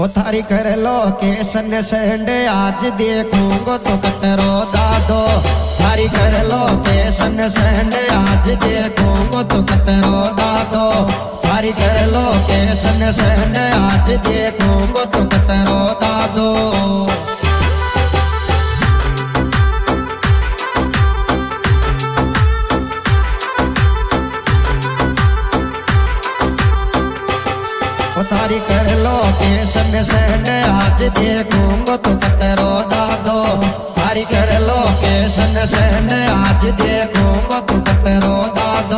वो थारी कर लोकेशन सेंड आज देखूंगो तो कतरो दादो। थारी कर लोकेशन सेंड आज देखूंगो तो कतरो दादो। थारी कर लोकेशन सेंड आज देखूंगो तो कतरो दादो। थारी कर लोकेशन सेंड आज देखूंगो तो कतरो दादो। थारी कर लोकेशन सेंड आज देखूंगो तो कतरो दादो।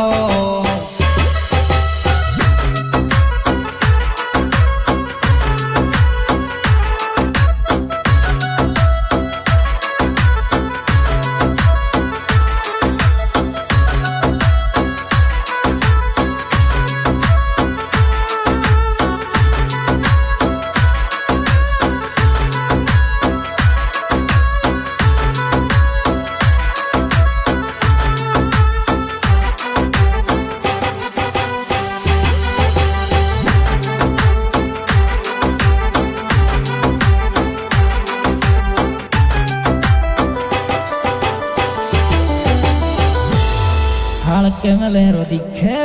हड़के मलेरो दिखे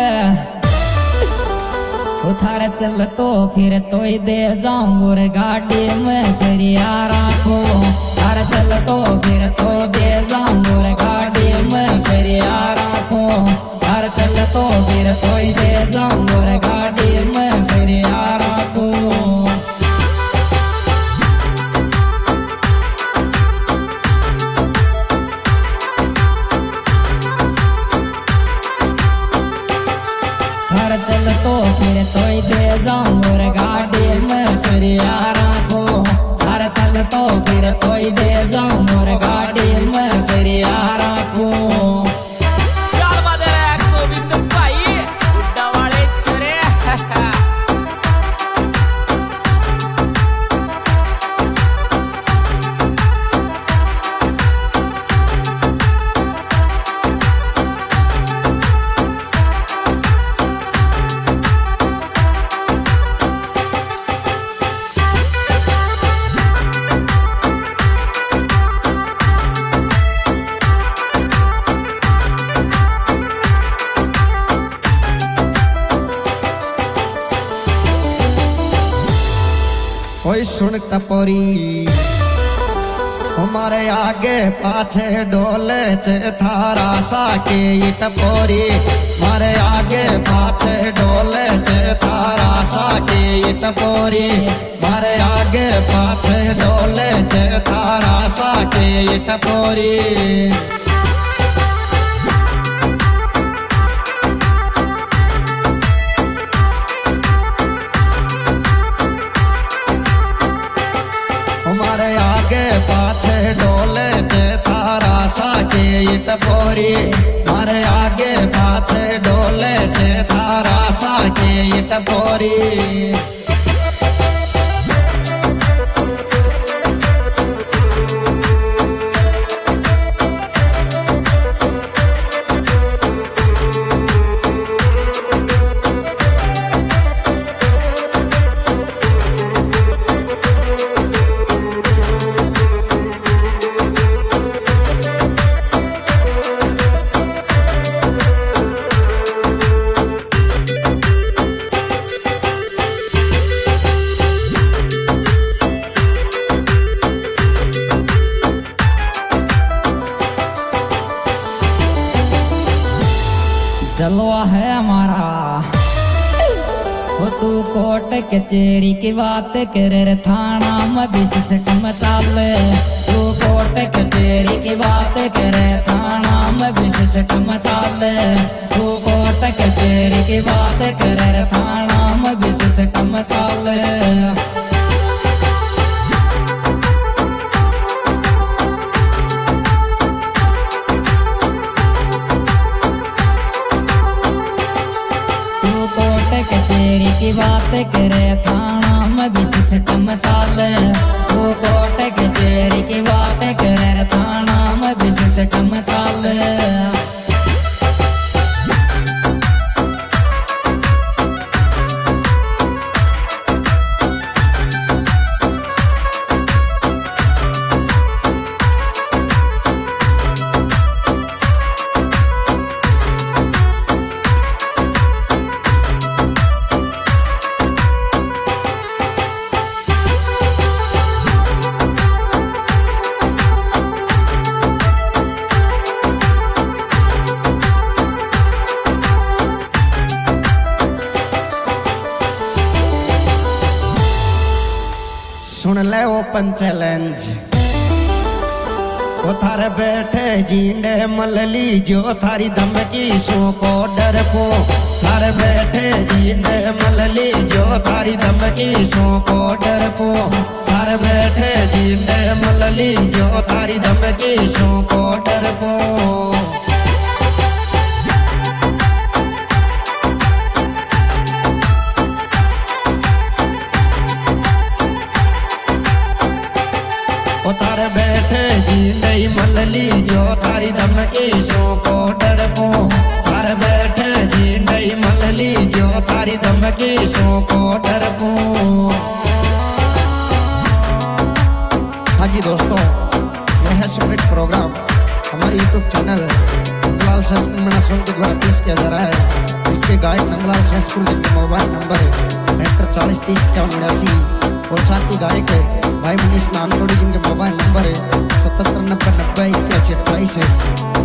उतार चल तो फिर तो ही दे जाऊं रे गाड़ी में सरिया राखो। तार चल तो फिर तो दे जाऊं रे गाड़ी में सरिया राखो। तार चल तो फिर तो ही दे जाऊं रे गाड़ी में सरिया राखो। चल तो फिर तो ही दे जाऊं रे गाड़ी में सरिया राखो। अरे चल तो फिर तो ही दे जाऊं रे गाड़ी में सरिया राखो। कोई सुन टपोरी हमारे आगे पाछे डोले चे थारा सा के टपोरी। मारे आगे पाछे डोले चे थारा सा के टपोरी। मारे आगे पाछे डोले चे थारा सा के टपोरी। हमारे आगे पाछे डोले चे थारा सा के टपोरी। हमारे आगे पाछे डोले चे थारा सा के टपोरी। जलवा है हमारा वो तू कोर्ट कचेरी की बात करे रे थाना में भी सिस्टम चाले। तू कोर्ट कचेरी की बात करे थाना में भी सिस्टम चाले। तू कोर्ट कचेरी की बात करे रे थाना में भी सिस्टम चाले। कचेरी की बात करे थाना में भी सिस्टम चाले। वो कोर्ट कचेरी की बात करे थाना में भी सिस्टम चाले। सुन ले ओपन चैलेंज। वो थारे बैठे जीने मलली जो थारी धमकी सो को डर को। थारे बैठे जीने मलली जो थारी धमकी सो को डर को। थारे बैठे जीने मलली जो थारी धमकी सो को डर को। थारे बैठे जी नहीं मलली जो थारी धमकी सो को डर को। थारे बैठे जी नहीं मलली जो थारी धमकी सो को डर को। हाँ जी दोस्तों, यह है सुपरहिट प्रोग्राम हमारे यूट्यूब चैनल नंदलाल सेंसपुर के द्वारा पेश किया जा रहा है। इसके गायक नंदलाल सेंसपुर जिनका मोबाइल नंबर है 7540305182 और साथ ही गायक है भाई मनीष नानकोड़ी जिनके मोबाइल नंबर है 7790908128 है।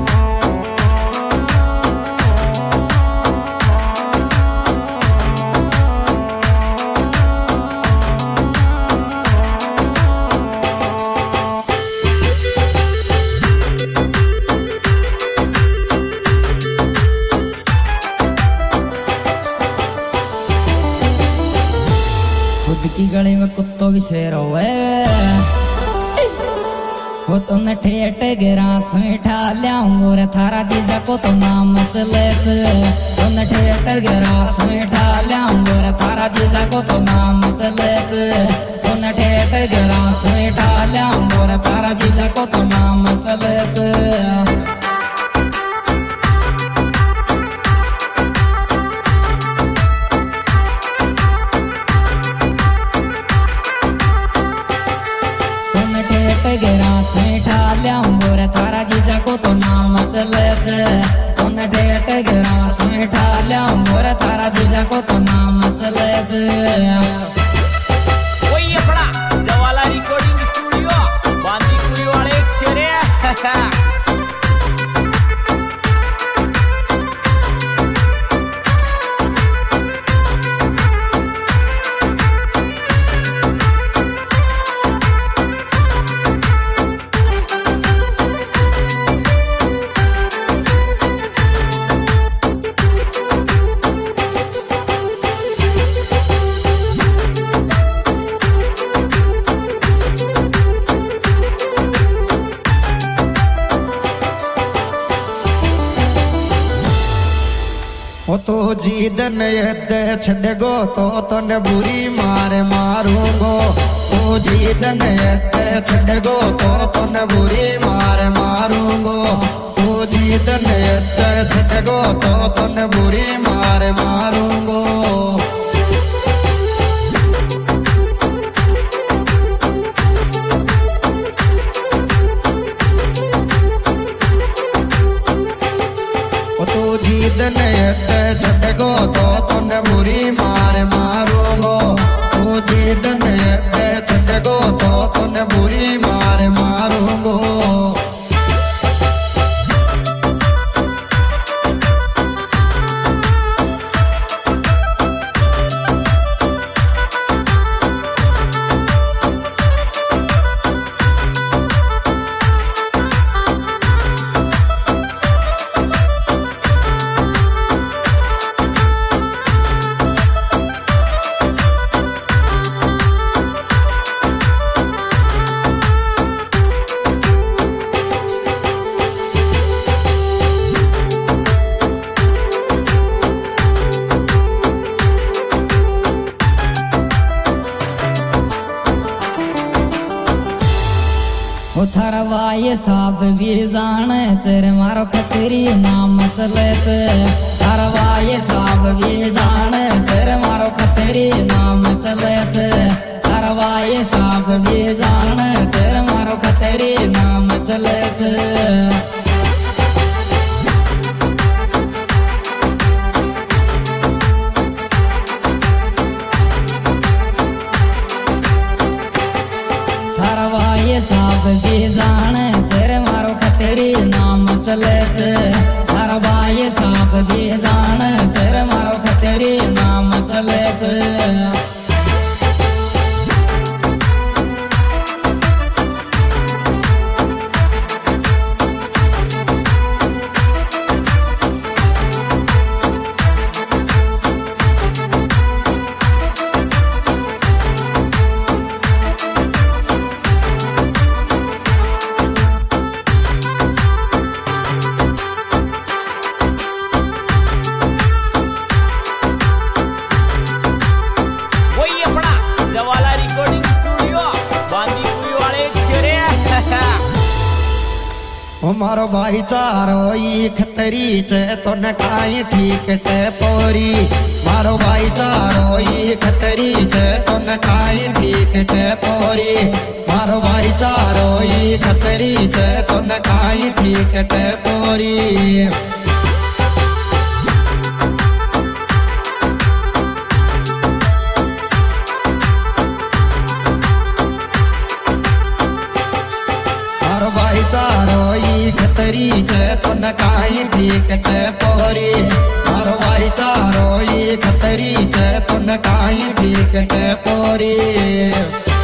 की गली में कुत्तो भी शेर होवे। वो तो न ठेठ गिरास में ठा लियाऊंगो रे थारा जीजा को तो नाम चले। तो न ठेठ गिरास में ठा लियाऊंगो रे थारा जीजा को तो नाम चले। तो न ठेठ गिरास में ठा लियाऊंगो रे थारा जीजा को तो नाम चले। गिरास में ठा लियाऊंगो रे थारा जीजा को तो नाम चले। तो न ठेठ गिरास में ठा लियाऊंगो रे थारा जीजा को तो नाम चले। वही अपना जवाला रिकॉर्डिंग स्टूडियो बांदीकुई वाले चेहरे। वो तो जीदन यदे छड़गो तो तने बुरी मार मारूंगो। तो जीदन यदे छड़गो तो तने बुरी मार मारूंगो। तो जीदन यदे छड़गो तो तने बुरी मार मारूंगो। जीदन यदे छड़गो तो तने बुरी मार मारूंगो। तू जीदन यदे छड़गो तो तने बुरी मार मारूंगो। थारवाए साब भी जाने चेर मारो खतरी नाम चले। थारवाए साब भी जाने चेर मारो खतरी नाम चले। थारवाए साब भी जाने चेर मारो खतरी नाम चले। थारवाए साब भी जाने चेर मारो खतरी नाम चले। थारवाए साब भी जाने चेर मारो खतरी नाम चले। मारो भाईचारो ई खतरी चे तो न काई ठीक टे पोरी मारो भाईचारो ई खतरी चे तो न काई ठीक टे पोरी मारो भाईचारो ई खतरी चे तो न काई ठीक टे पोरी भाईचारो ई खतरी चे तो न काई ठीक टे पोरी मारो भाईचारो ई खतरी चे तो न काई ठीक टे पोरी।